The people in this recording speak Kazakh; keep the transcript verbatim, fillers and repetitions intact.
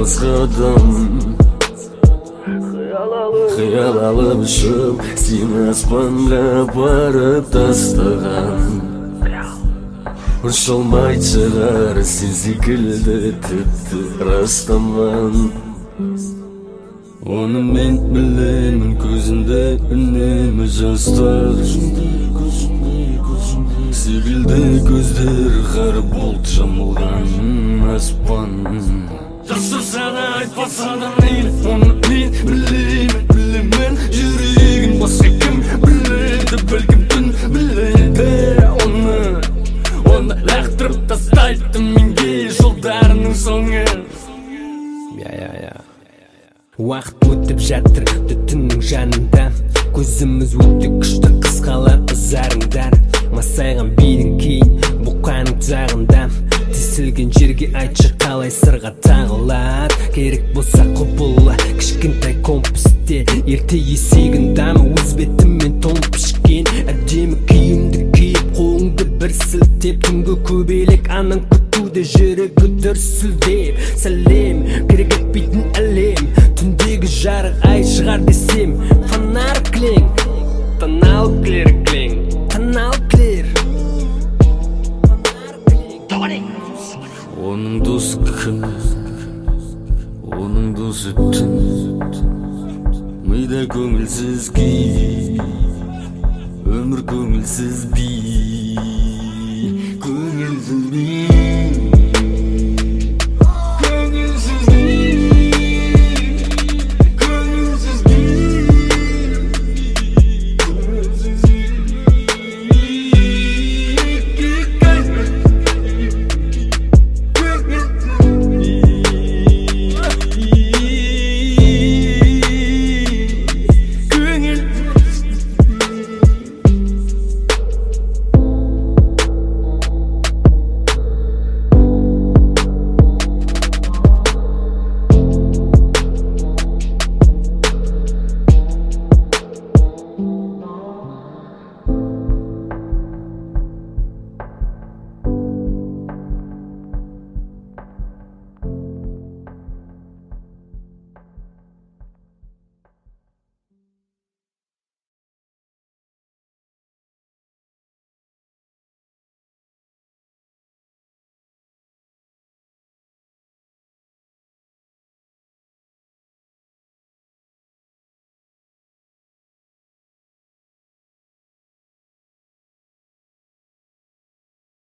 қозғадым Қиял алып ұшып сені аспанға барып тастаған Ұшылмай шығар сен секілді тіпті растаман Оны мен білемін көзінде үнемі жастар Секілді көздер қара бұлт жамылған аспан Жасырса да айтпаса да мейлі Оны мен білемін, білемін жүрегін басқа кім біледі Бәлкім түн біледі оны Оны лақтырып тастайды менге жолдарының соңы Я-я-я Уақыт өтіп жатыр түннің жанында Көзіміз өте күшті қысқалар ызарыңдар Масайған бидің кейін бұқаның жағында Тесілген жерге айтшы қалай сырға тағылар Керек болса құбыла кішкентай компасте Ерте есегін дамы өз бетіммен тон пішкен Әдемі киімді киіп қолыңды бір сілтеп Түнгі көбелек аның күтуде жүрегі дүрсілдеп Сәлем керек етпейтін әлем Түндегі жарық ай шығар десем Фонар клең Тонал клер клең Тонал клер Оның досы күн Оның досы түн Мида көңілсіз күй Өмір көңілсіз би Көңілсіз би